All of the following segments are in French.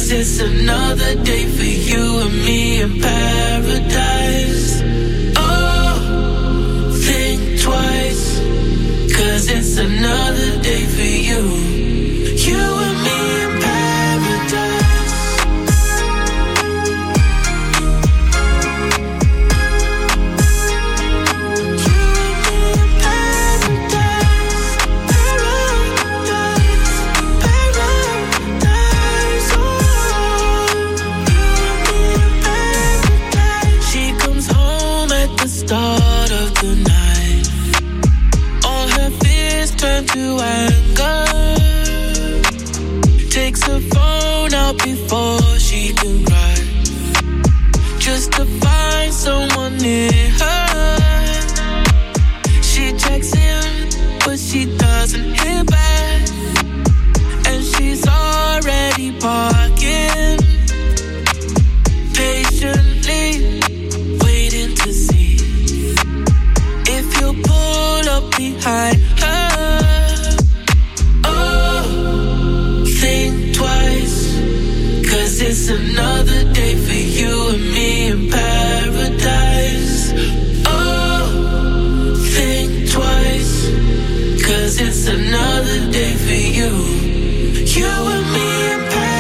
'Cause it's another day for you and me in paradise. Oh, think twice. 'Cause it's another day for you. You and me in paradise. Start of the night, all her fears turn to anger. Takes her phone out before she can cry, just to find someone near her. She checks in, but she doesn't hear back, and she's already parking patiently, waiting to see if you'll pull up behind her. Oh, think twice, 'cause it's another day for you and me in paradise. Oh, think twice, 'cause it's another day for you. You and me in paradise.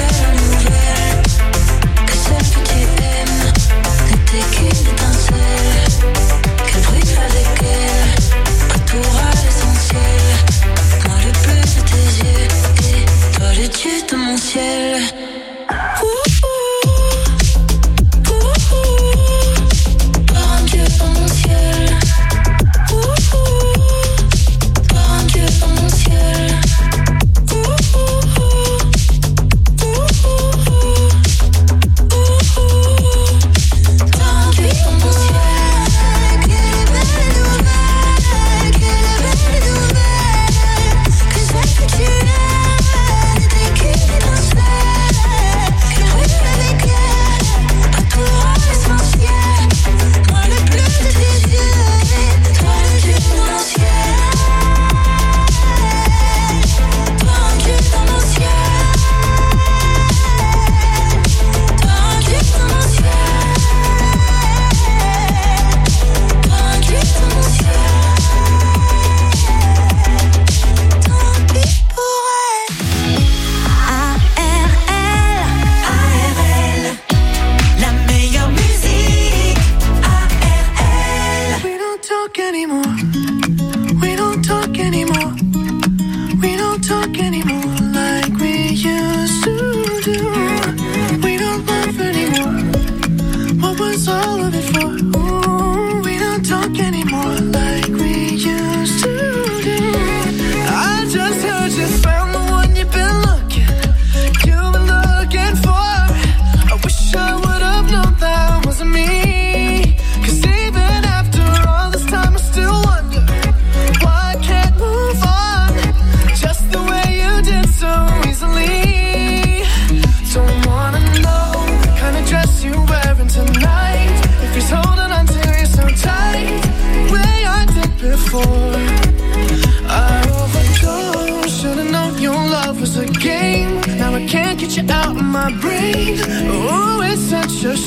Qu'une étincelle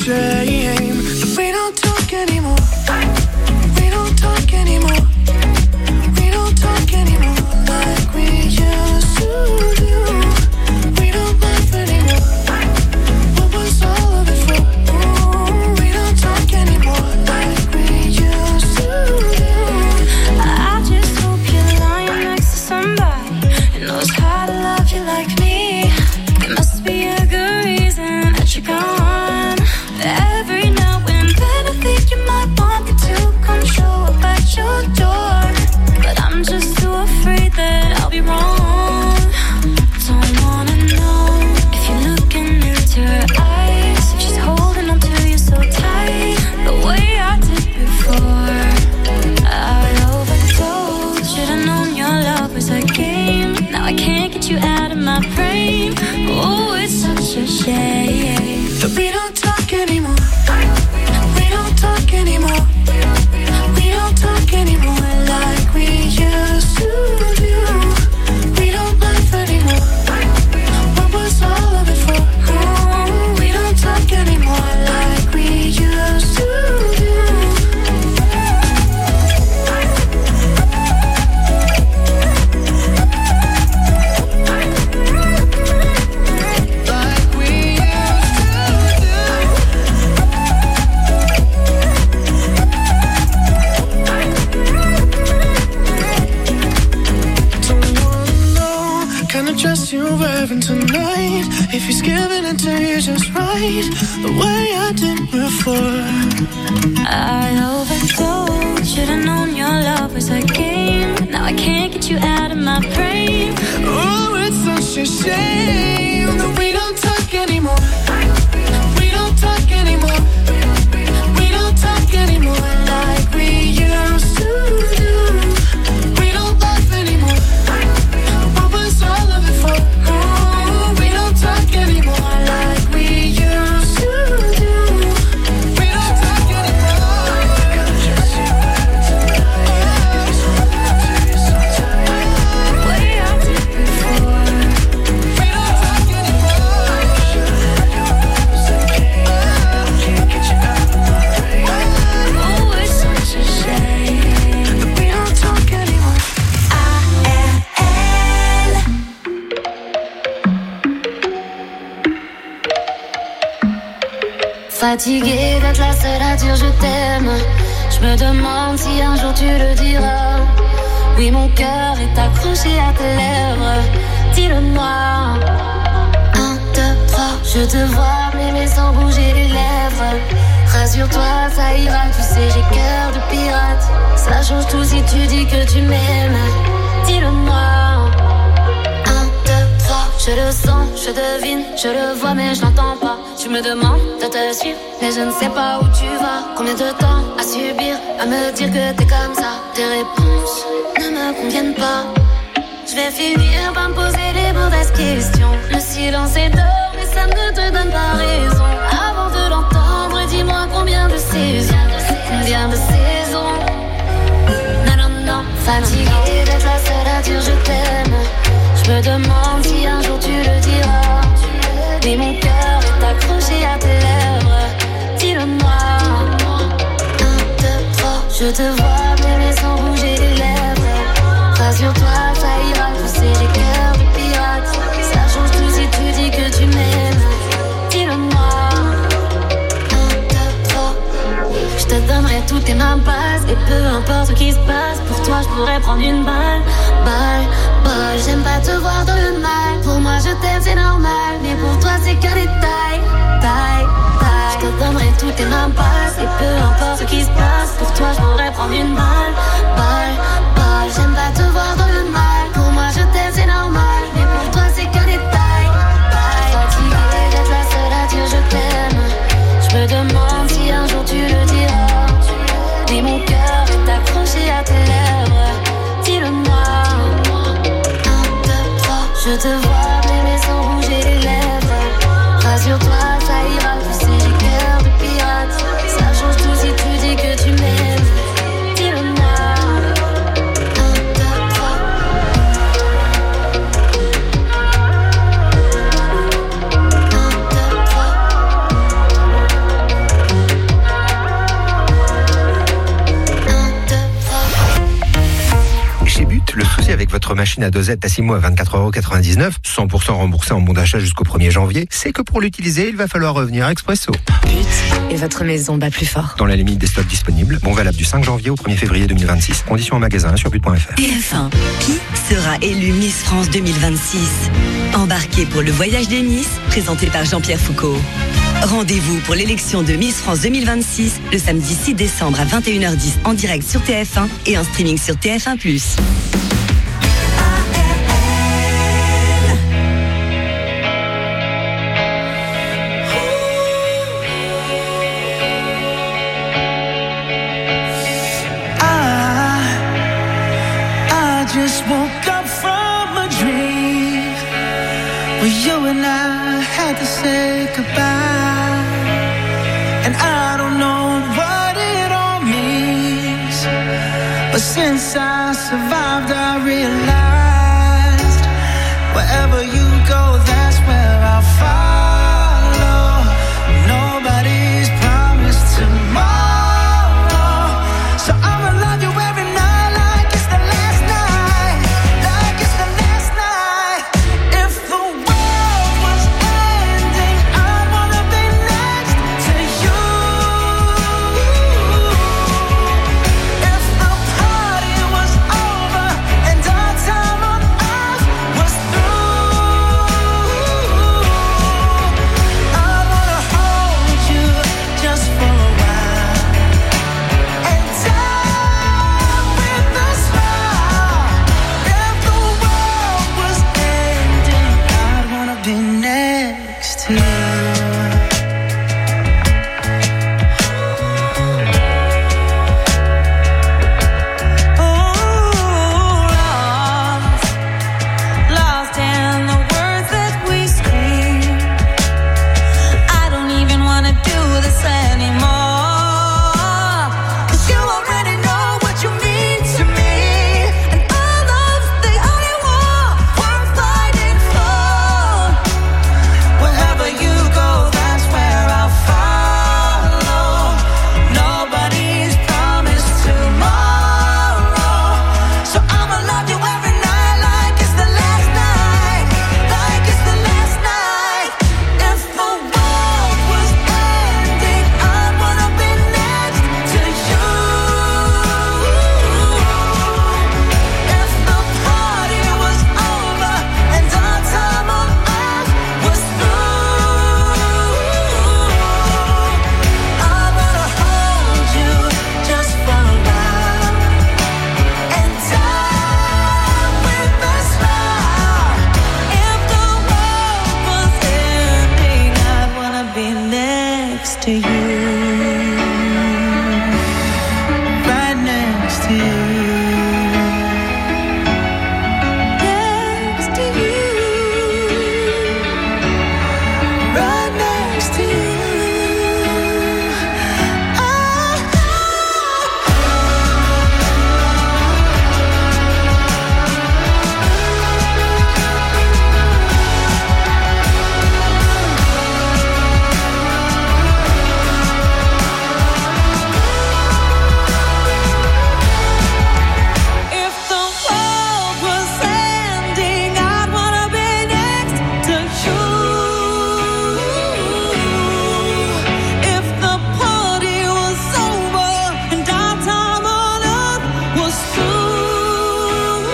shame that we don't talk anymore. We don't talk anymore. We don't talk anymore like we used to do. We don't laugh anymore. What was all of it for? Ooh, we don't talk anymore like we used to do. I just hope you're lying next to somebody who knows how to love you like me. It must be a good reason that you're gone. Every now and then I think you might want me to come show up at your door, but I'm just too afraid that I'll be wrong. Don't wanna know if you're looking into her eyes, if she's holding on to you so tight, the way I did before. I overdosed. Should've known your love was a game. Now I can't get you out of my brain. Oh, it's such a shame that we don't talk anymore. We don't talk anymore. We don't talk anymore like we used to do. We don't laugh anymore. What was all of it for? Oh, we don't talk anymore like we used to do. Dress you're wearing tonight, if he's giving it to you just right, the way I did before. I overdosed. Should've known your love was a game. Now I can't get you out of my brain. Oh, it's such a shame that we don't talk anymore. We don't talk anymore. We don't talk anymore like we used to do. We don't laugh anymore. What was all of it for? Oh, we don't talk anymore like we used to do. We don't talk anymore. Way I did before. We don't talk anymore. Can't get you out of my brain. Oh, it's such a shame that we don't talk anymore. Fatiguée d'être la seule à dire je t'aime. Je me demande si un jour tu le diras. Oui, mon cœur est accroché à tes lèvres. Dis-le-moi. 1, 2, 3. Je te vois m'aimer sans bouger les lèvres. Rassure-toi, ça ira. Tu sais, j'ai cœur de pirate. Ça change tout si tu dis que tu m'aimes. Dis-le-moi. 1, 2, 3. Je le sens, je devine, je le vois mais je l'entends pas. Tu me demandes de te suivre, mais je ne sais pas où tu vas. Combien de temps à subir, à me dire que t'es comme ça. Tes réponses ne me conviennent pas. Je vais finir par me poser les mauvaises questions. Le silence est d'or, mais ça ne te donne pas raison. Avant de l'entendre, dis-moi combien de saisons. Combien de saisons. Non, non, non. Fatiguée d'être la seule à dire je t'aime. Je me demande si un jour tu le diras. Mais mon cœur est accroché à tes lèvres. Dis-le-moi. 1, 2, 3. Je te vois m'aimer sans bouger les lèvres. Rassure-toi, ça ira. Tu sais, j'ai cœur de pirate. Ça change tout si tu dis que tu m'aimes. Dis-le-moi. 1, 2, 3. Je te donnerai toutes tes mains basses. Et peu importe ce qui se passe, pour toi je pourrais prendre une balle. Balle, balle. J'aime pas te voir dans le mal. Pour moi je t'aime c'est normal. Mais pour toi c'est qu'un détail. Taille, taille. Je te donnerai toutes tes mains basses. Et peu importe ce qui se passe, pour toi je pourrais prendre une balle. Balle, balle. J'aime pas te voir dans le mal. Pour moi je t'aime c'est normal. Mais pour toi c'est qu'un détail. Fatiguée d'être la seule à dire je t'aime. Je me demande si un jour tu le diras. Mais mon cœur est accroché à tes lèvres. Dis-le-moi. 1, 2, 3. Je te vois m'aimer sans bouger les lèvres. Rassure-toi, ça ira. Tu sais, j'ai cœur de pirate. votre machine à dosette à 6 mois à 24,99 €, 100% remboursé en bon d'achat jusqu'au 1er janvier, c'est que pour l'utiliser, il va falloir revenir à Expresso. Et votre maison bat plus fort. Dans la limite des stocks disponibles, bon valable du 5 janvier au 1er février 2026. Conditions en magasin sur but.fr. TF1, qui sera élu Miss France 2026? Embarquez pour le voyage des Miss, présenté par Jean-Pierre Foucault. Rendez-vous pour l'élection de Miss France 2026 le samedi 6 décembre à 21h10 en direct sur TF1 et en streaming sur TF1+. I just woke up from a dream where you and I had to say goodbye, and I don't know what it all means, but since I survived I realized wherever you go, that's where I'll follow. Nobody's promised tomorrow, so I'ma love you every night like it's the last night, like it's the last night. If the world was ending, I'd wanna be next to you. If the party was over and our time on earth was through, I'd wanna hold you just for a while and die with a smile. If the world was ending, I'd wanna be next to you. Lost in the words that we scream. I don't even wanna do this anymore, 'cause you already know what you mean to me, and our love's the only war worth fighting for. Wherever you go, that's where I'll follow. Nobody's promised tomorrow, so I'ma love you every night like it's the last night, like it's the last night. If the world was ending, I'd wanna be next to you. If the party was over and our time on earth was through, I wanna hold you just for a while and die with a smile. If the world was ending, I'd wanna be next to you, right next to you, next to you, right next to you. If the world was ending, I'd wanna be next to you. If the party was over and our time on earth was through,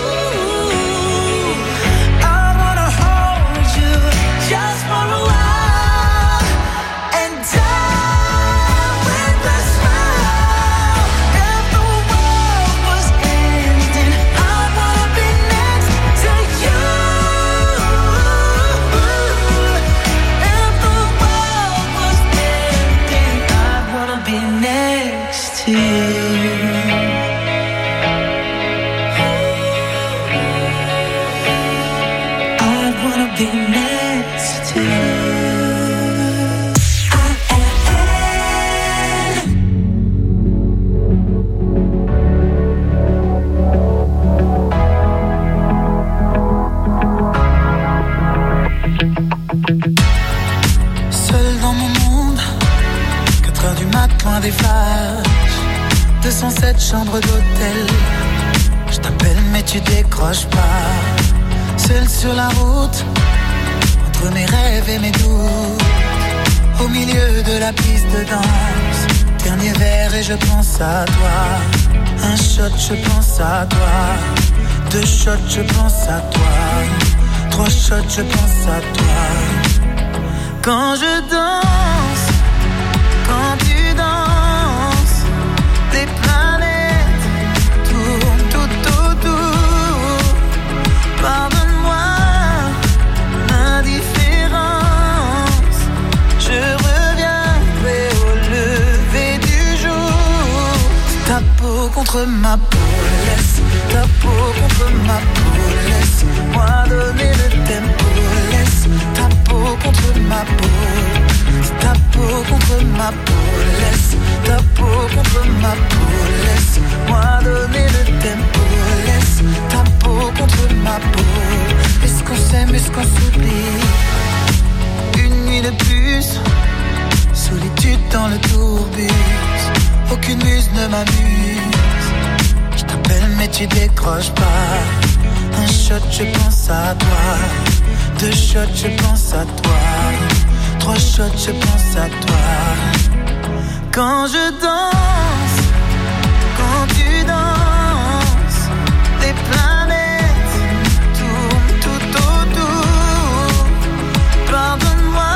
I wanna hold you just for a while and die with a smile. If the world was ending, I'd wanna be next to you. If the world was ending, I'd wanna be next to you. I'd wanna be next to you. Seul dans mon monde, 4h du mat, point des flashs, 207 chambres d'hôtel, Je t'appelle mais tu décroches pas. Seul sur la route, entre mes rêves et mes doutes, au milieu de la piste de danse. Dernier verre et je pense à toi. Un shot, je pense à toi. 2 shots, je pense à toi. 3 shots, je pense à toi. Quand je danse, quand tu danses, les planètes tournent tout autour. Pardonne-moi l'indifférence, je reviendrai au lever du jour. Ta peau contre ma peau, laisse ta peau contre ma peau, laisse-moi donner le tempo, laisse ta peau contre ma peau, ta peau contre ma peau, laisse ta peau contre ma peau, laisse-moi donner le tempo, laisse ta peau contre ma peau. Est-ce qu'on s'aime, est-ce qu'on s'oublie? Une nuit de plus, solitude dans le tourbus, aucune muse ne m'amuse. Je t'appelle mais tu décroches pas. Un shot, je pense à toi. 2 shots, je pense à toi. 3 shots, je pense à toi. Quand je danse, quand tu danses, les planètes tournent tout autour. Pardonne-moi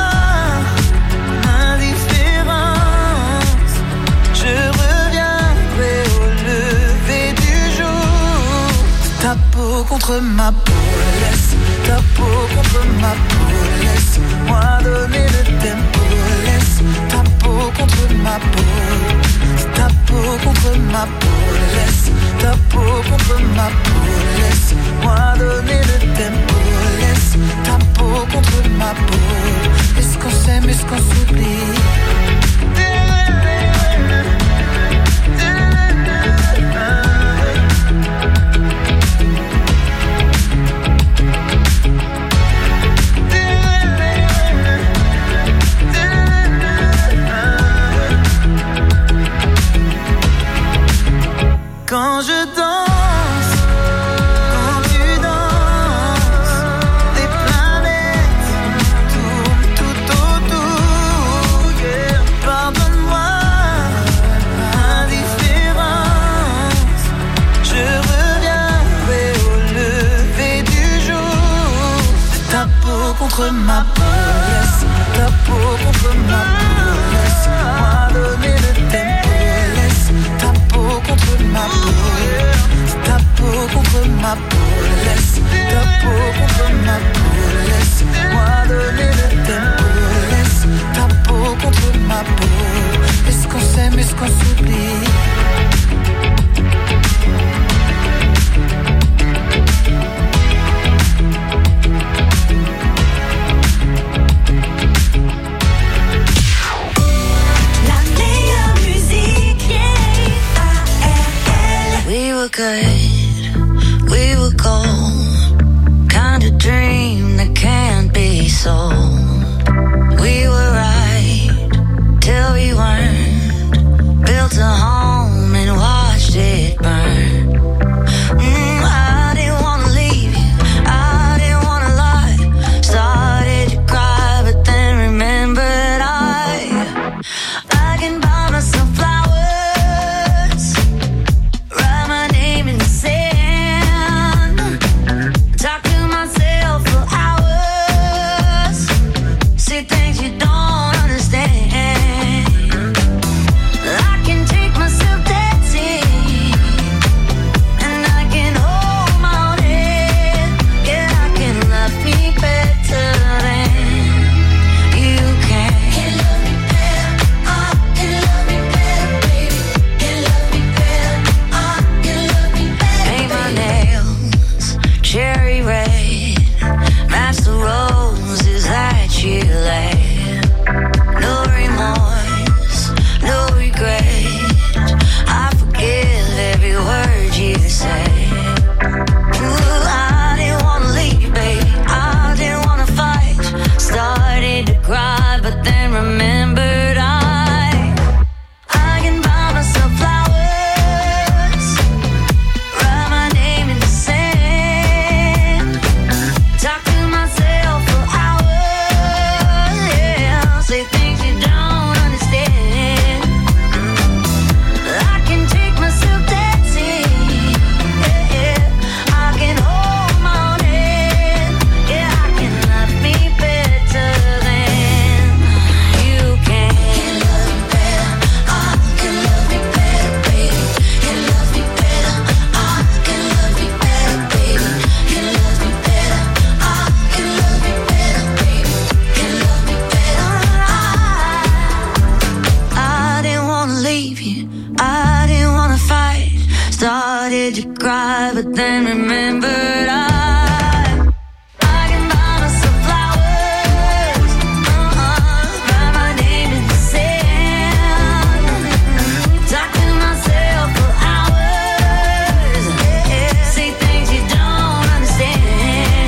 l'indifférence, je reviendrai au lever du jour. Ta peau contre ma peau, laisse ta peau contre ma peau, laisse-moi donner le tempo, laisse ta peau contre ma peau, ta peau contre ma peau, laisse ta peau contre ma peau, laisse-moi donner le tempo, laisse ta peau contre ma peau. Est-ce qu'on s'aime, est-ce qu'on s'oublie? Quand je danse, quand tu danses, les planètes tournent tout autour. Yeah. Pardonne-moi l'indifférence, je reviendrai au lever du jour. Ta peau contre ma peau, laisse ta peau contre ma peau, laisse-moi donner le tempo, laisse ta peau contre ma peau, ta peau contre ma peau, laisse ta peau contre ma peau, laisse-moi donner le tempo, laisse ta peau contre ma peau. Est-ce qu'on s'aime, est-ce qu'on s'oublie? Good, we were gold, kind of dream that can't be sold. We were right till we weren't, built a home and watched it burn. I didn't wanna leave you, I didn't wanna lie, started to cry but then remembered I can buy myself flowers. I didn't wanna fight. Started to cry, but then remembered I can buy myself flowers, write my name in the sand, talk to myself for hours, say things you don't understand.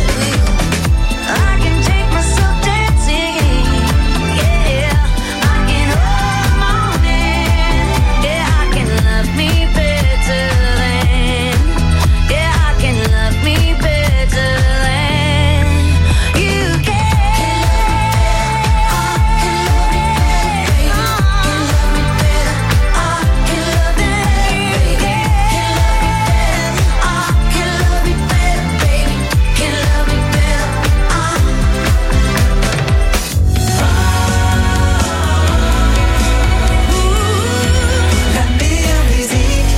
I can take myself dancing, yeah, I can hold my own hand, yeah, I can love me better than, yeah, I can love me better than you can. Can love me better, I can love me better, baby, can love me better, La meilleure musique,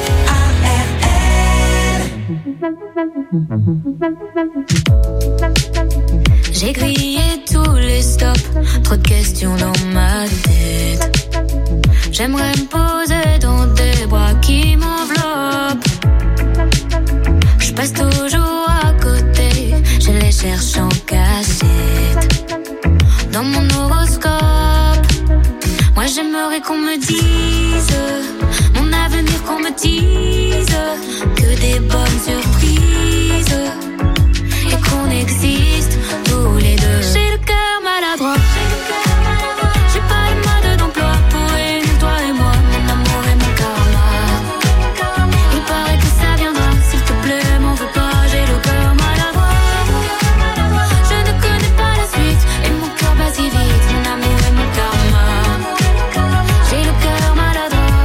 ARL. J'ai grillé tous les stops, trop de questions dans ma tête. J'aimerais me poser dans des bras qui m'enveloppent. Je passe toujours à côté, je les cherche en cachette. Dans mon horoscope, moi j'aimerais qu'on me dise mon avenir, qu'on me dise que des bonnes surprises et qu'on existe tous les deux. J'ai le cœur maladroit, j'ai pas de mode d'emploi pour réunir toi et moi, mon amour et mon karma. Il paraît que ça viendra, s'il te plaît, m'en veux pas, j'ai le cœur maladroit. Je ne connais pas la suite et mon cœur bat si vite, mon amour et mon karma. J'ai le cœur maladroit.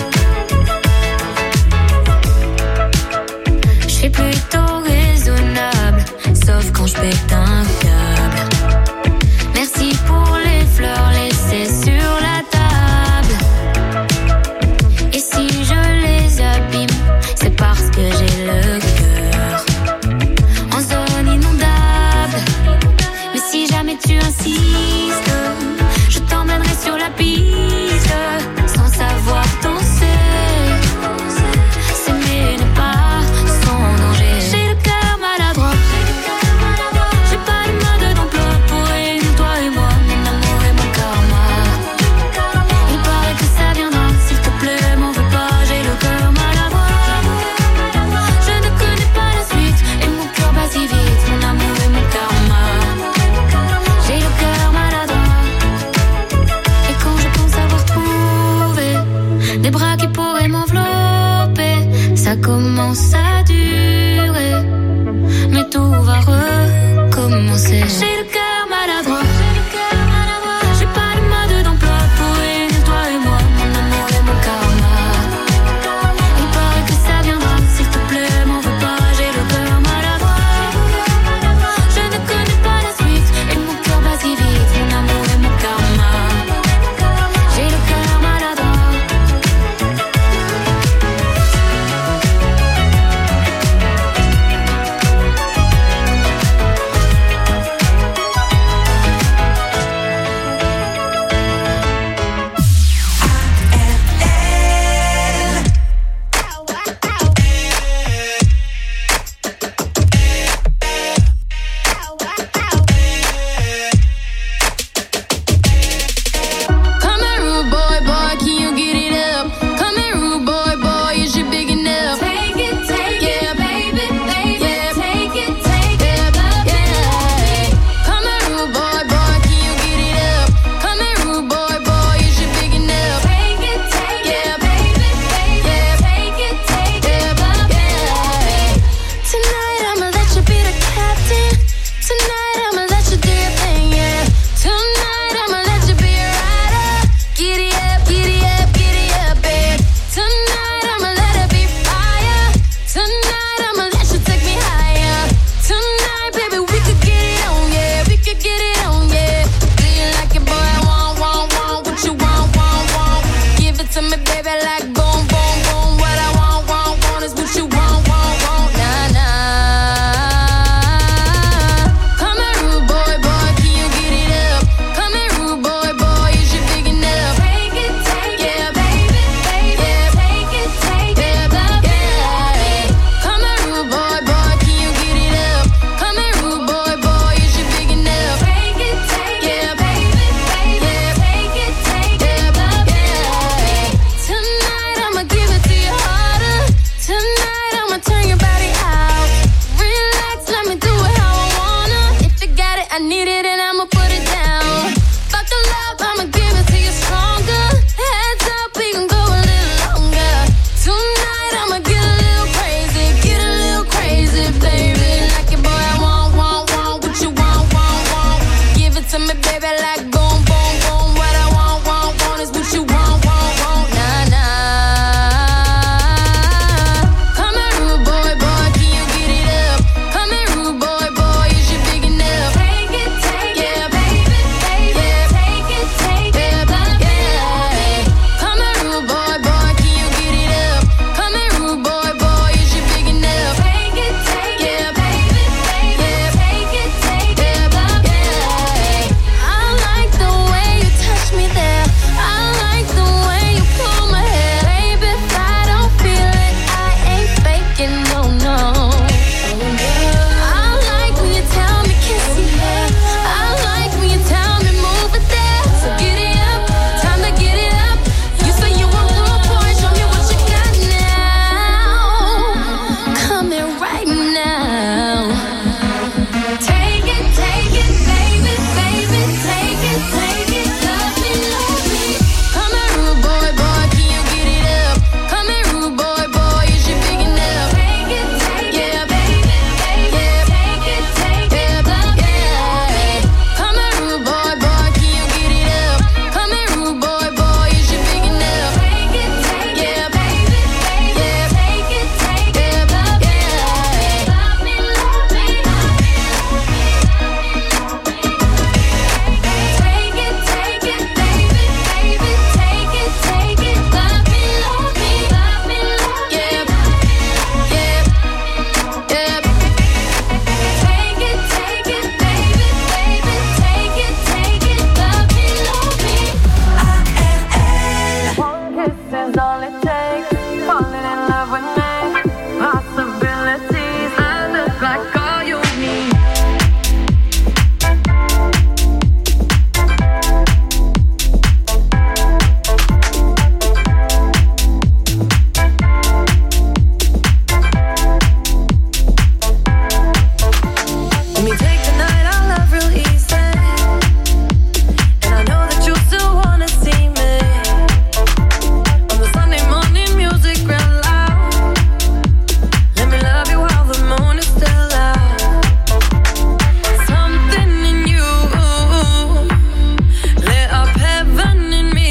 Je suis plutôt raisonnable, sauf quand je pète un câble. Merci pour les fleurs laissées sur la table. Et si je les abîme, c'est parce que j'ai le cœur en zone inondable. Mais si jamais tu insistes, je t'emmènerai sur la piste, sans savoir danser. S'aimer n'est pas sans danger. J'ai le cœur maladroit, j'ai pas de mode d'emploi pour réunir toi et moi, mon amour et mon karma. Il paraît que ça viendra, s'il te plaît, m'en veux pas, j'ai le cœur maladroit. Je ne connais pas la suite et mon cœur bat si vite, mon amour et mon karma. J'ai le cœur maladroit. Et quand je pense avoir trouvé des bras qui pourraient m'envelopper, ça commence à durer, mais tout va recommencer. J'ai le cœur maladroit, j'ai pas de mode d'emploi pour réunir toi et moi, mon amour et mon karma. Il paraît que ça viendra, s'il te plaît, m'en veux pas, j'ai le cœur maladroit. Je ne connais pas la suite et mon cœur bat si vite, mon amour et mon karma. J'ai le cœur maladroit. Come here, rude boy, boy, can you get it up? Come here, rude boy, boy, is you big enough? Take it, yeah, baby, baby, yeah, take it, yeah. Come here, rude boy, boy, can you get it up? Come here, rude boy, boy, is you big enough? Take it, yeah, baby, baby, yeah, take it, yeah. Tonight I'ma let you be the captain. Tonight I'ma let you do your thing, yeah. Tonight I'ma let you be a rider. Giddy up, giddy up, giddy up, babe. Tonight I'ma let it be fire. Tonight I'ma let you take me higher. Tonight, baby, we could get it on, yeah. We could get it on, yeah. Do you like it, boy? Want, what you want. Give it to me, baby, like boom, boom, boom. What I want is what you want, nah, nah. Come here, rude boy, boy, can you get it up? Come here, rude boy, boy, is you big enough? Take it, yeah, baby, is all it takes. Falling in love with me. Possibilities, I look like all you need. Let me take the night, I love real easy. And I know that you still wanna see me. On the Sunday morning, music real loud. Let me love you while the moon is still out. Something in you lit up heaven in me.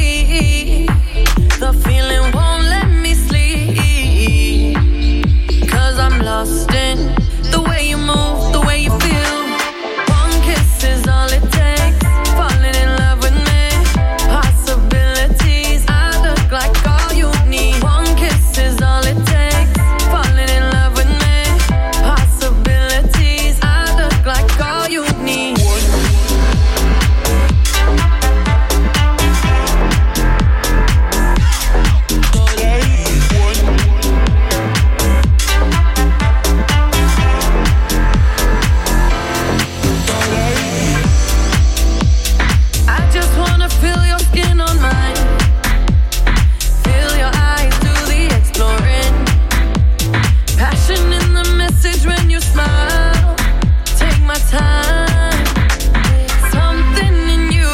The feeling won't let me sleep. 'Cause I'm lost in the way you move, the way you feel. One kiss is all it takes. Falling in love with me. Possibilities, I look like all you need. One kiss is all it takes. Falling in love with me. Possibilities, I look like all you need. I just wanna feel your skin on mine. Feel your eyes do the exploring. Passion in the message when you smile. Take my time. Something in you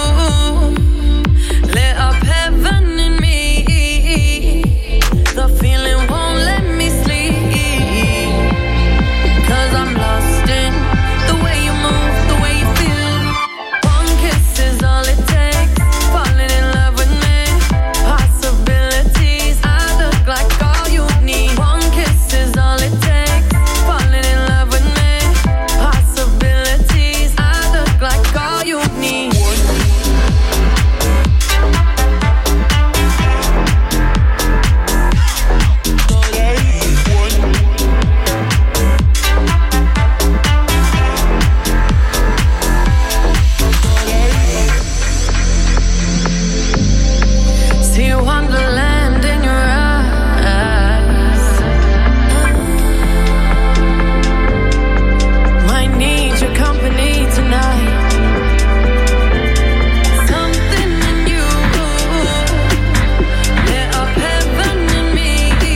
lit up heaven in me. The feeling won't let me sleep. 'Cause I'm lost in the way you move, the way you feel. One kiss is all it takes. Falling in love with me. Possibilities, I look like all you need. One kiss is all it takes. Falling in love with me. Possibilities, I look like all you need. See wonderland in your eyes. Might need your company tonight. Something in you lit up heaven in me.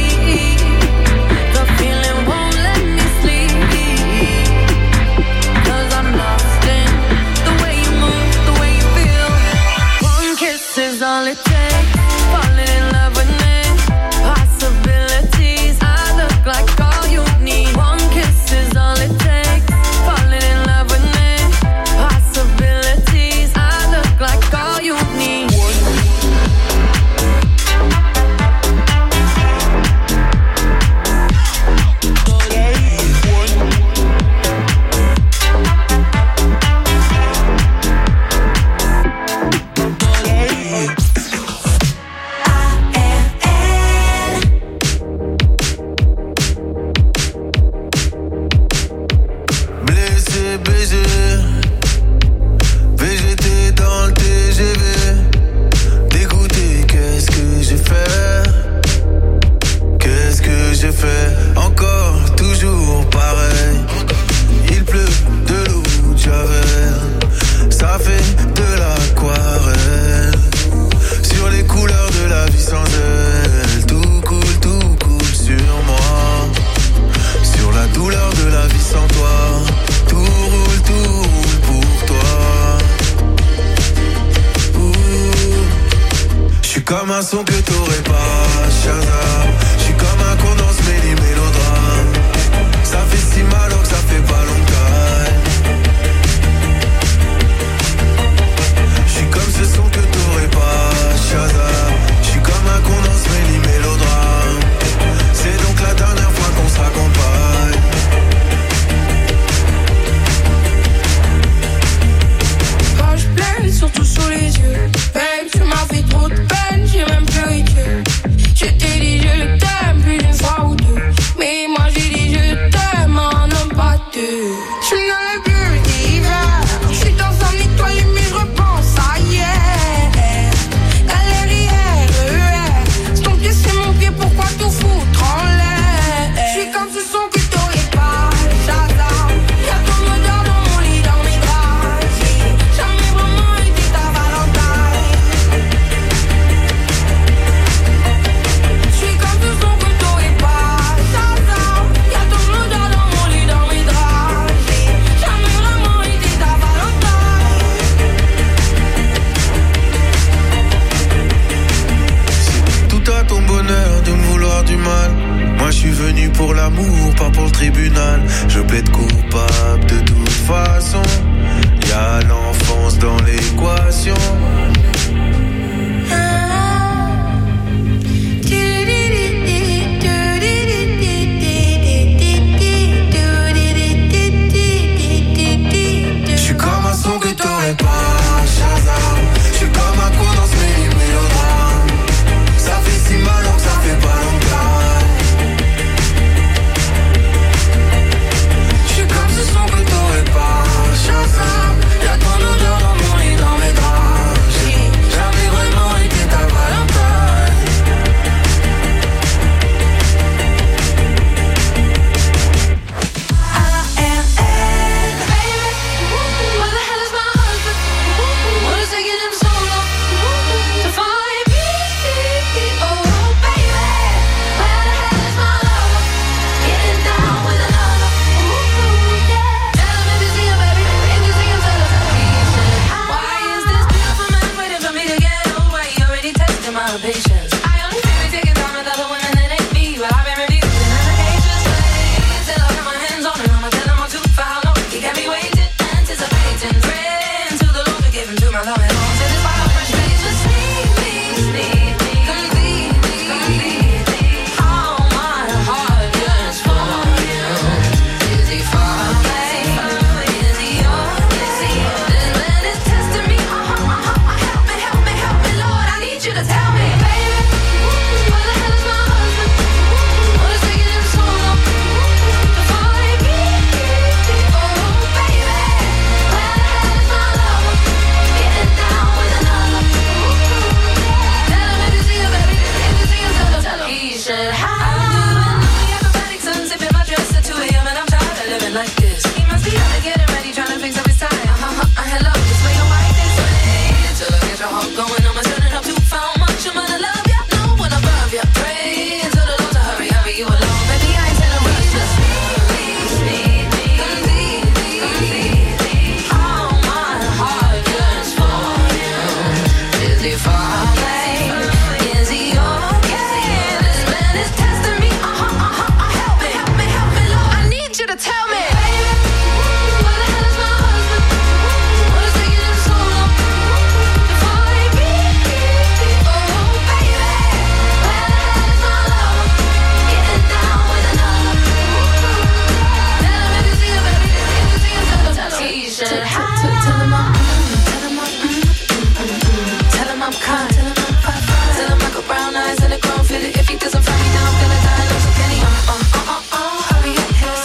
The feeling won't let me sleep. 'Cause I'm lost in the way you move, the way you feel. One kiss is all it takes. Falling in love with me. Possibilities, I look like all you need. One kiss is all it takes. Falling in love with me. Possibilities, I look like all you need. Blessé, baisé, végété dans le TGV. Dégoûté, qu'est-ce que j'ai fait? Qu'est-ce que j'ai fait? Encore, toujours pareil. Il pleut de l'eau de Javel. Ça fait de l'aquarelle. Sur les couleurs de la vie sans elle. Tout coule sur moi. Sur la douleur de la vie sans toi. Tout roule pour toi. J'suis comme un son que t'aurais pas, Shazam. J'suis comme un condensé mêlé mélodrame. Ça fait si mal que ça fait pas longtemps. J'suis comme ce son que t'aurais pas, Shazam. J'suis comme un condensé mêlé mélodrame. C'est donc la dernière fois qu'on se raccompagne. Quand je pleure, surtout sous les yeux. Babe, tu m'as fait trop de peine, j'ai même pleuré que. Je t'ai dit je t'aime plus d'une fois ou deux. Mais moi j'ai dit je t'aime en homme pas deux. suis venu pour l'amour, pas pour le tribunal. Je plaide coupable de toute façon. Y'a l'enfance dans l'équation. J'suis comme un son que t'aurais pas, Shazam. J'suis comme un con dans ce mélodrame. Ça fait si mal donc ça fait pas longtemps. J'suis comme ce son que t'aurais pas, Shazam. Y'a ton odeur dans mon lit, dans mes draps. J'ai jamais vraiment été ta Valentine. A-R-L, baby, where the hell is my husband? What is taking him so long to find me? Oh, baby, where the hell is my lover? Getting down with another. Yeah. Tell him if you see him, baby, if you see him, tell him. Why is this beautiful man waiting for me to get over? He already tested my patience. I only feel we taking time with other women that ain't me, but I've been refusing medications. Till I got my hands on him, I'ma tell him I'm too for how long. He got me waiting, anticipating, praying to the Lord to give him to my Lord. And all to this wild fresh face, just sneak me, completely. All my heart yearns for you. Is he far away? Is he yours? This man is testing me. Help me, Lord, I need you to tell me, baby, where the hell is my husband? What is taking him so long to find me? Oh, baby, where the hell is my lover? Getting down with another. Tell him if you see him, baby, if you see him, tell him. He should have the acrobatic sun, sipping my dress at 2 a.m. and I'm tired of living like this. He must be out to getting ready, trying to fix up his tie. Hello, just wait a while, this way. Till I get your heart going, I'ma turn it up to how much I'm gonna love ya. No one above ya. Pray to the Lord to hurry you along. Baby, I ain't telling rush, just sneak me, completely. All my heart yearns for you. Is he far away? Is he okay? This man is testing me. Help me, Lord. I need you to tell me, baby, where the hell is my husband? What is taking him so long to find me? Oh, baby, where the hell is my lover? Getting down with another. Tell him if you see him, baby, if you see him, tell him. He should have. Tell him I'm kind. Tell him I got brown eyes and a grown fit. If he doesn't find me now, I'm gonna die. No, so can he? Hurry up, yes.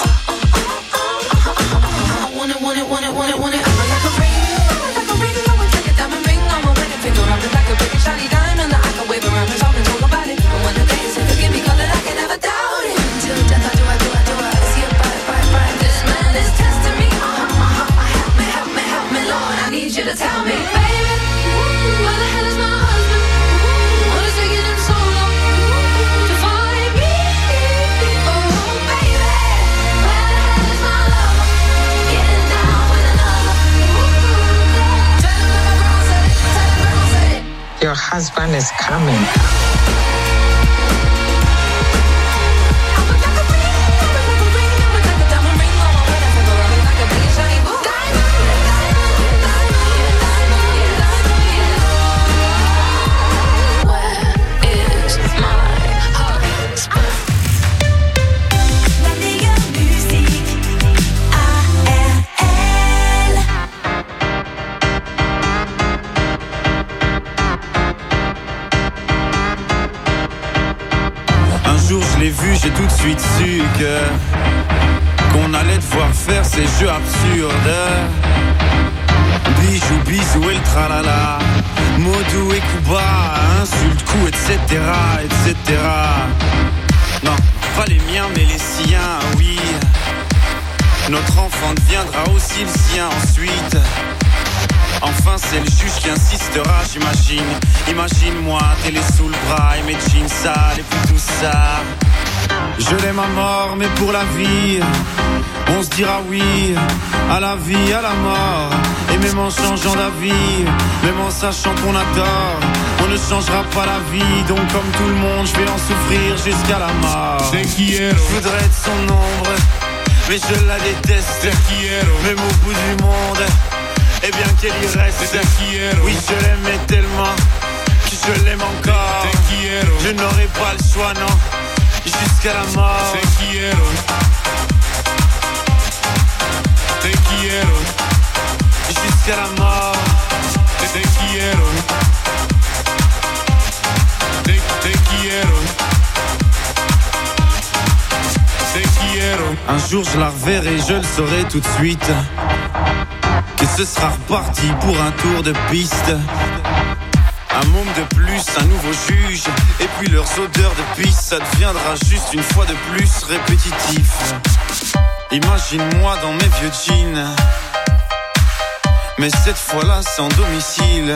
I want it. I'm like a ring. I would take a diamond ring on my wedding finger. I'm like a big shiny diamond that I can wave around and talk about it. And when the day is here, forgive me, 'cause I can never doubt it. Till death I do. See it bright. This man is testing me. Help me, Lord. I need you to tell me, baby, where the hell is my husband? What is taking him so long to find me? Oh, baby, where the hell is my lover? Getting down with another. Tell him that my girl said it. Your husband is coming. La meilleure musique, A-R-L. Un jour je l'ai vu, j'ai tout de suite su qu'on allait devoir faire ces jeux absurdes. Bisous et le tralala, Modou et Kuba, insulte, coup, etc. Non, pas les miens mais les siens, oui. Notre enfant deviendra aussi le sien ensuite. Enfin c'est le juge qui insistera, j'imagine. Imagine-moi, télé sous le bras et mes jeans sales et puis tout ça. Je l'aime à mort mais pour la vie on se dira oui à la vie, à la mort. Et même en changeant d'avis, même en sachant qu'on adore, On ne changera pas la vie, donc comme tout le monde, je vais en souffrir jusqu'à la mort. Te quiero. Je voudrais être son ombre, mais je la déteste. Te quiero. Même au bout du monde, et bien qu'elle y reste. Te quiero. Oui, je l'aimais tellement que je l'aime encore. Te quiero. Je n'aurai pas le choix, non, jusqu'à la mort. Te quiero. Te quiero. Jusqu'à la mort. Te quiero. Te quiero. Te quiero. Un jour je la reverrai, je le saurai tout de suite, que ce sera reparti pour un tour de piste. Un môme de plus, un nouveau juge, et puis leurs odeurs de pisse, ça deviendra juste une fois de plus répétitif. Imagine-moi dans mes vieux jeans, mais cette fois-là sans domicile.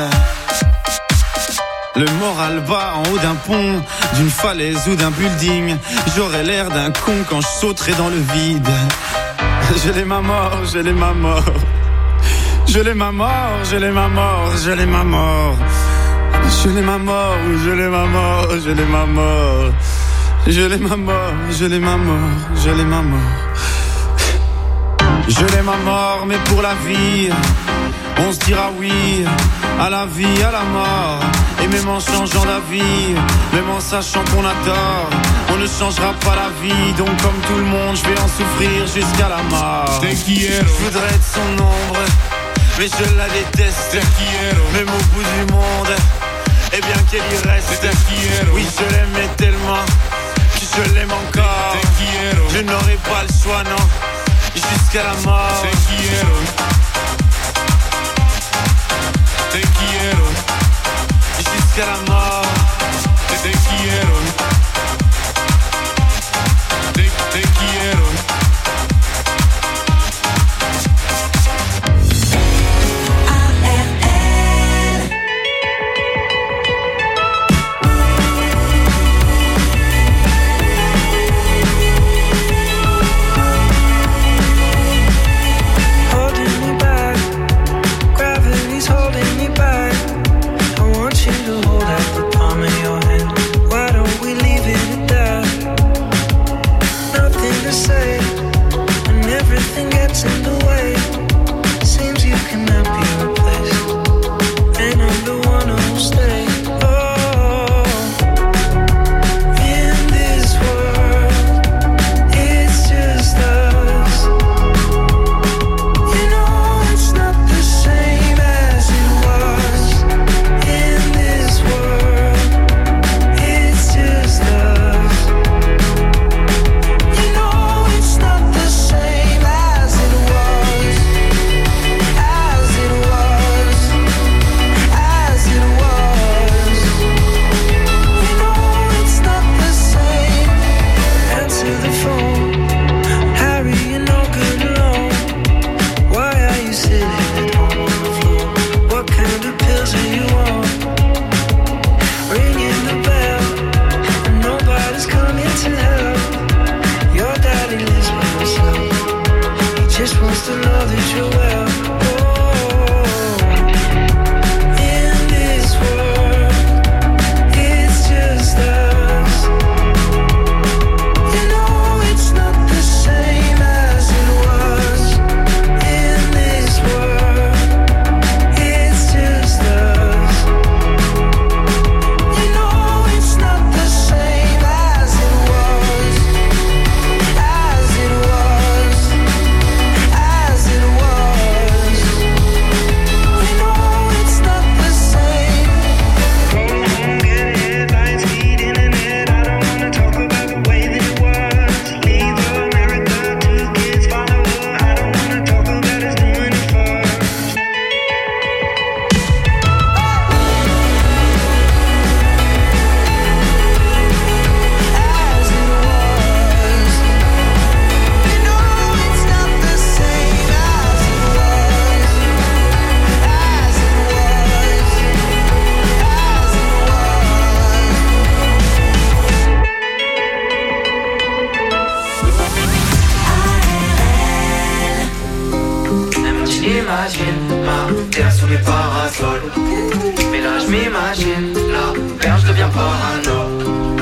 Le moral bas en haut d'un pont, d'une falaise ou d'un building. J'aurais l'air d'un con quand je sauterai dans le vide. Je l'aime à mort, je l'aime à mort. Je l'aime à mort, je l'aime à mort, je l'aime à mort. Je l'aime à mort, je l'aime à mort, je l'aime à mort. Je l'aime à mort, je l'aime à mort, je l'aime à mort. Je l'aime à mort, mais pour la vie, on se dira oui à la vie, à la mort. Et même en changeant d'avis, même en sachant qu'on a tort, on ne changera pas la vie. Donc comme tout le monde, je vais en souffrir jusqu'à la mort. Te quiero. Je voudrais être son ombre, mais je la déteste. Te quiero. Même au bout du monde, et bien qu'elle y reste. Te quiero. Oui, je l'aimais tellement que je l'aime encore. Te quiero. Je n'aurai pas le choix, non, jusqu'à la mort. Te quiero. Te quiero. Jusqu'à la mort. Te quiero. Te quiero. Holding me back, gravity's holding me back. I want you to hold out the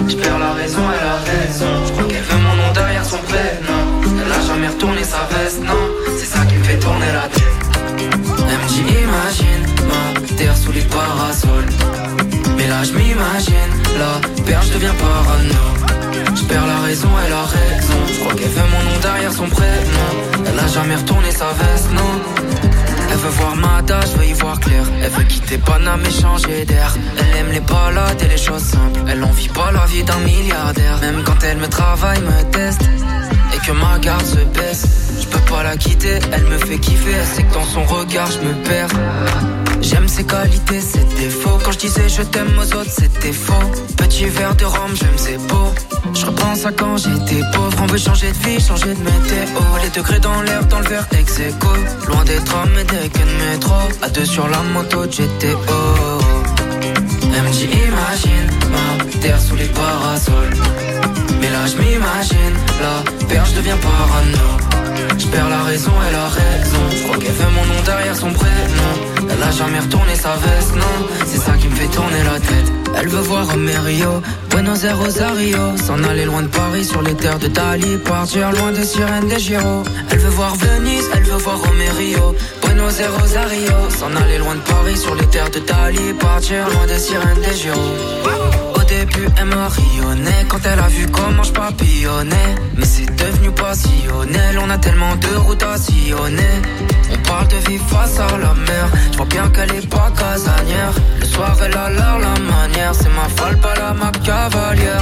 Je perds la raison, elle a raison. Je crois qu'elle veut mon nom derrière son prénom. Elle a jamais retourné sa veste, non. C'est ça qui me fait tourner la tête. Elle me dit imagine ma terre sous les parasols. Mais là je m'imagine, la perche devient parano. Je perds la raison, elle a raison. Je crois qu'elle veut mon nom derrière son prénom. Elle a jamais retourné sa veste, non. Elle veut voir Mada, je veux y voir clair. Elle veut quitter Paname et changer d'air. Elle aime les balades et les choses simples. Elle en vit pas la vie d'un milliardaire. Même quand elle me travaille, me teste et que ma garde se baisse, je peux pas la quitter, elle me fait kiffer. Elle sait que dans son regard je me perds. J'aime ses qualités, ses défauts. Quand je disais je t'aime aux autres, c'était faux. Petit verre de rhum, j'aime ses beaux. Je repense à quand j'étais pauvre. On veut changer de vie, changer de météo. Les degrés dans l'air, dans le verre ex-écho. Loin des trams et des quais de métro. À deux sur la moto de GTO. Elle me dit imagine ma terre sous les parasols. Mais là je m'imagine, la perche devient parano. Je perds la raison, elle a raison. Je crois qu'elle veut mon nom derrière son prénom. Elle a jamais retourné sa veste, non. C'est ça qui me fait tourner la tête. Elle veut voir Rio, Buenos Aires, Rosario. S'en aller loin de Paris sur les terres de Dali. Partir loin des sirènes des Giro. Elle veut voir Venise, elle veut voir Rio, Buenos Aires, Rosario. S'en aller loin de Paris sur les terres de Dali. Partir loin des sirènes des Giro. Au début elle me rayonnait quand elle a vu comment je papillonnais. Mais c'est devenu passionnel, on a tellement de routes à sillonner. On parle de vie face à la mer. Je vois bien qu'elle est pas casanière. Le soir elle a l'air la manière. C'est ma folle, pas la ma cavalière.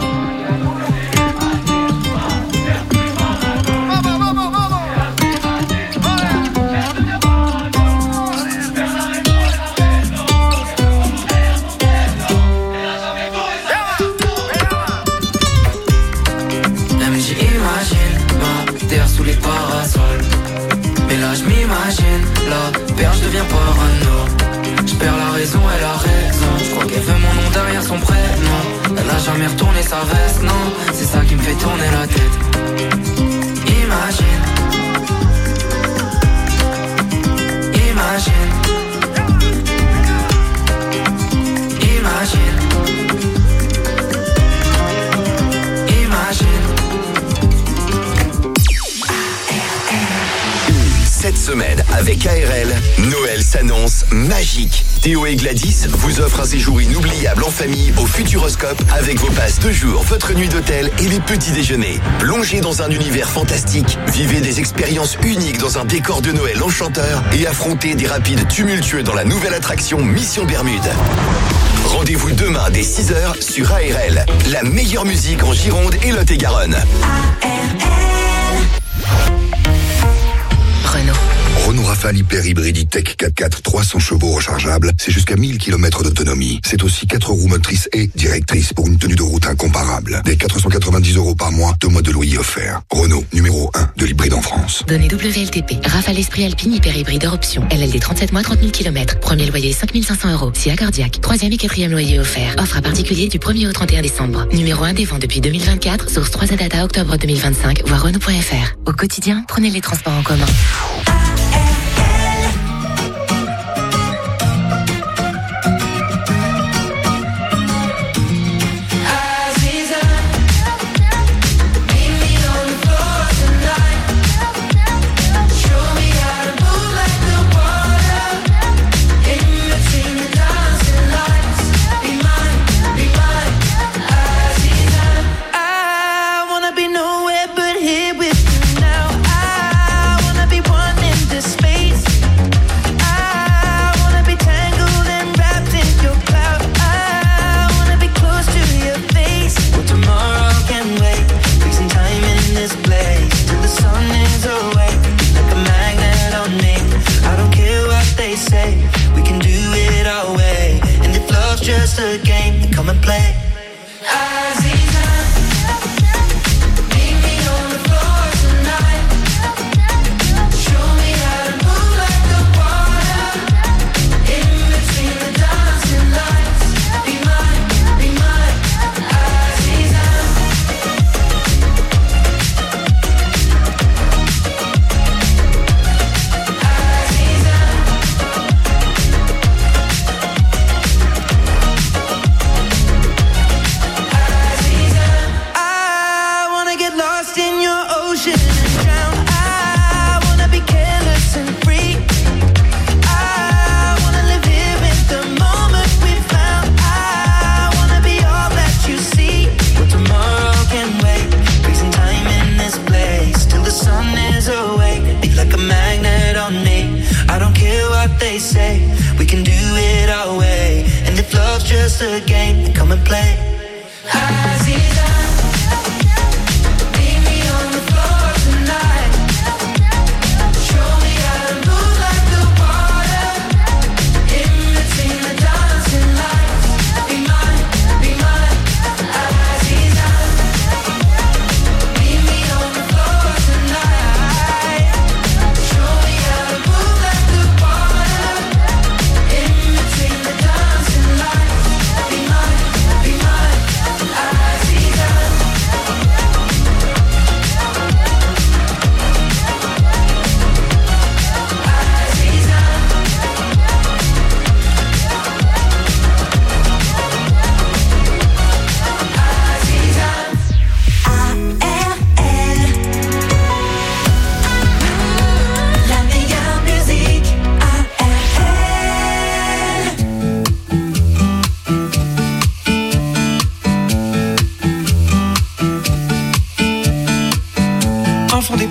Sous les parasols. Mais là je m'imagine, la perche devient parano. Je perds la raison, elle a raison. Je crois qu'elle veut mon nom derrière son prénom. Elle a jamais retourné sa veste, non. C'est ça qui me fait tourner la tête. Imagine. Imagine. Imagine. Imagine. Cette semaine, avec ARL, Noël s'annonce magique. Théo et Gladys vous offrent un séjour inoubliable en famille au Futuroscope avec vos passes 2 jours, votre nuit d'hôtel et les petits déjeuners. Plongez dans un univers fantastique, vivez des expériences uniques dans un décor de Noël enchanteur et affrontez des rapides tumultueux dans la nouvelle attraction Mission Bermude. Rendez-vous demain dès 6h sur ARL, la meilleure musique en Gironde et Lot-et-Garonne. Renault Rafale Hyper Hybride E-Tech 4x4 300 chevaux rechargeable, c'est jusqu'à 1000 km d'autonomie. C'est aussi 4 roues motrices et directrices pour une tenue de route incomparable. Dès 490 € par mois, 2 mois de loyer offerts. Renault, numéro 1 de l'hybride en France. Données WLTP. Rafale Esprit Alpine Hyper Hybride hors option. LLD 37 mois, 30 000 km. Premier loyer 5 500 €. Si accordiaque. 3e et 4e loyer offert. Offre à particulier du 1er au 31 décembre. Numéro 1 des ventes depuis 2024. Source 3Z Data octobre 2025. Voir Renault.fr. Au quotidien, prenez les transports en commun. I wanna be nowhere but here with you now. I wanna be one in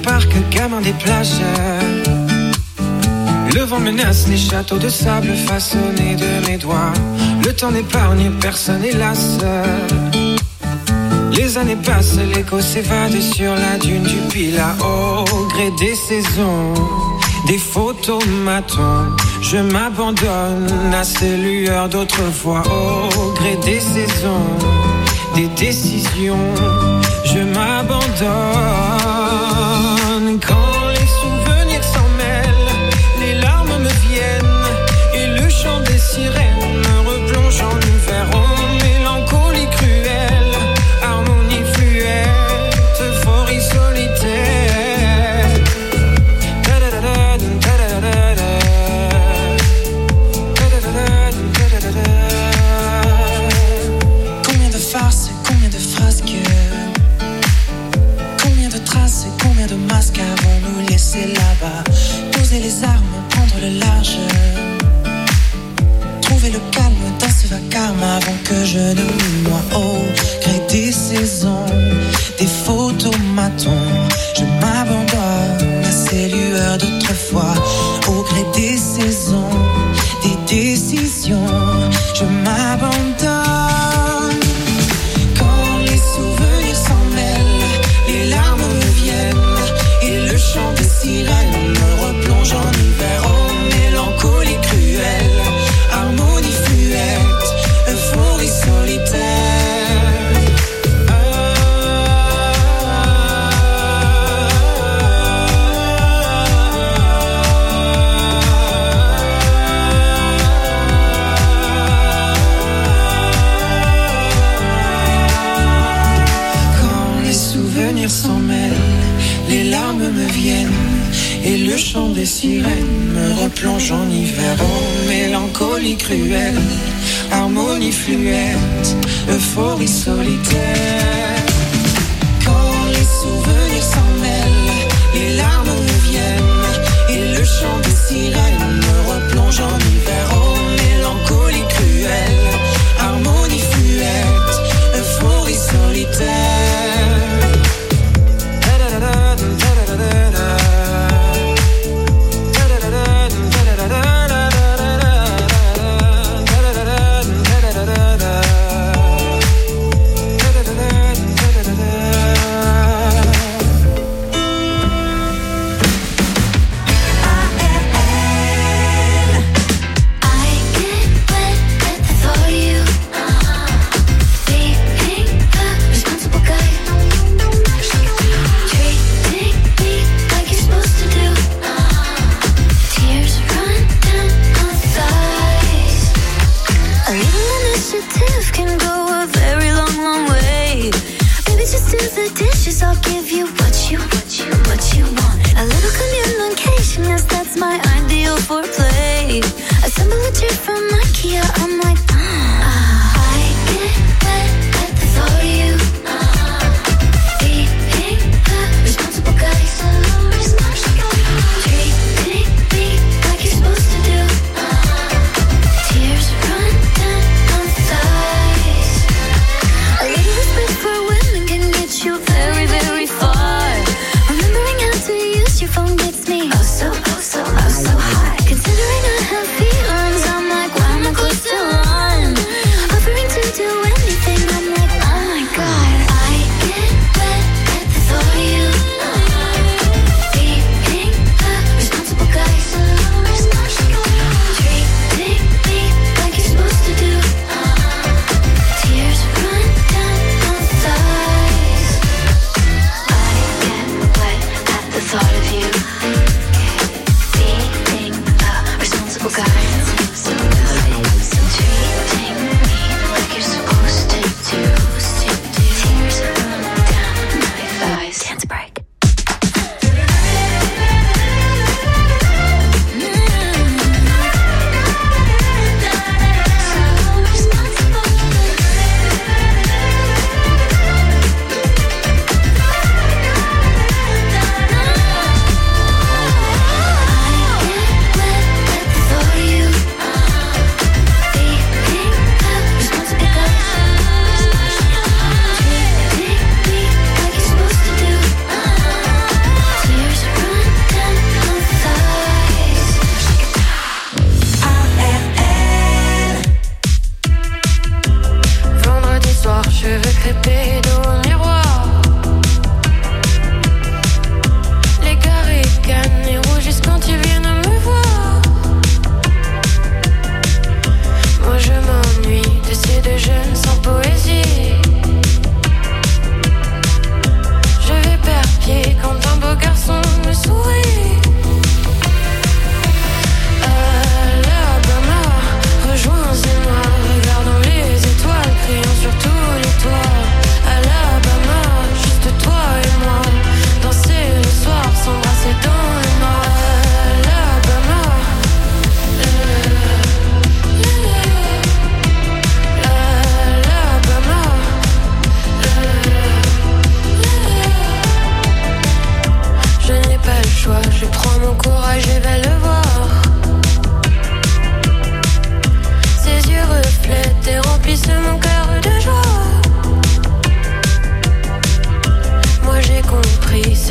parc, gamin des plages. Le vent menace les châteaux de sable façonnés de mes doigts. Le temps n'épargne personne, hélas. Les années passent, l'écho s'évade sur la dune du Pilat. Au gré des saisons, des photomatons, je m'abandonne à ces lueurs d'autrefois. Au gré des saisons, des décisions, je m'abandonne. Quand les souvenirs s'en mêlent, les larmes me viennent et le chant des sirènes me replonge en hiver. Oh, mélancolie cruelle, harmonie fluette, euphorie solitaire. Combien de farces, combien de frasques, combien de traces, combien de masques avons-nous laissé là-bas? Poser les armes, prendre le large, trouver le calme dans ce vacarme avant que je ne me noie. Au gré des saisons, des photomatons, je m'abandonne à ces lueurs d'autrefois. Au gré des saisons, des décisions, je m'abandonne. Quand les souvenirs s'en mêlent, les larmes me viennent et le chant des sirènes me replonge en hiver. Oh, mélancolie cruelle, harmonie fluette, euphorie solitaire. Quand les souvenirs s'en mêlent, les larmes me viennent et le chant des sirènes me replonge en hiver. Oh, mélancolie cruelle, harmonie fluette, euphorie solitaire. Quand les souvenirs s'en mêlent, les larmes me viennent et le chant des sirènes me replonge en hiver. Oh, mélancolie cruelle, harmonie fluette, euphorie solitaire. I'll give you what you want. A little communication, yes, that's my ideal foreplay. Assemble a chair from IKEA, I'm like, I get wet at the thought of you. Being the responsible guy, treating me like you're supposed to do. Tears run down my thighs. A little respect for women can get you very, very far.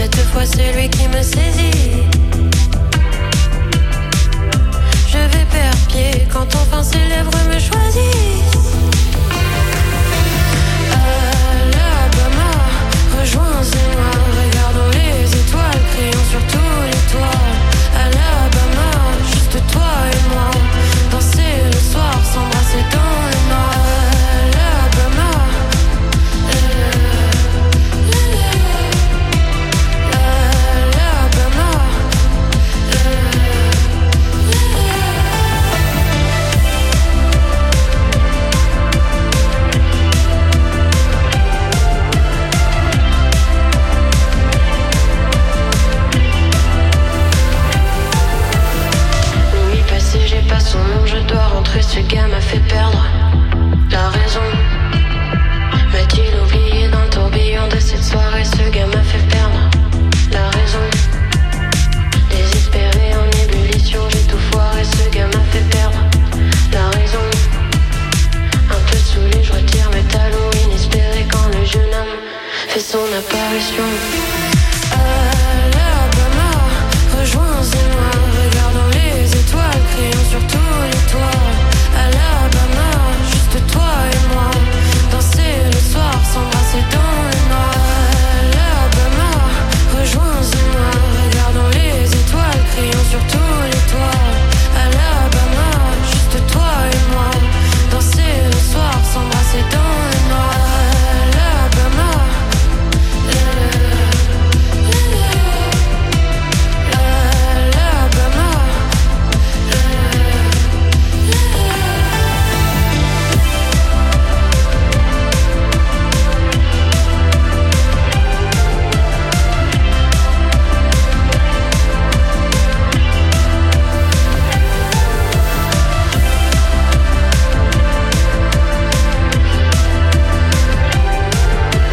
cette fois c'est lui qui me saisit. Je vais perdre pied quand enfin ses lèvres me choisissent. Alabama, rejoins-moi, regardons les étoiles, crions sur tous les toits. Alabama, juste toi et moi, danser le soir, s'embrasser dans le noir. Alabama, j'ai pas son nom, je dois rentrer, ce gars m'a fait perdre la raison. M'a-t-il oublié dans le tourbillon de cette soirée, ce gars m'a fait perdre la raison. Désespéré en ébullition, j'ai tout foiré, ce gars m'a fait perdre la raison. Un peu saoulé, je retire mes talons inespérés quand le jeune homme fait son apparition.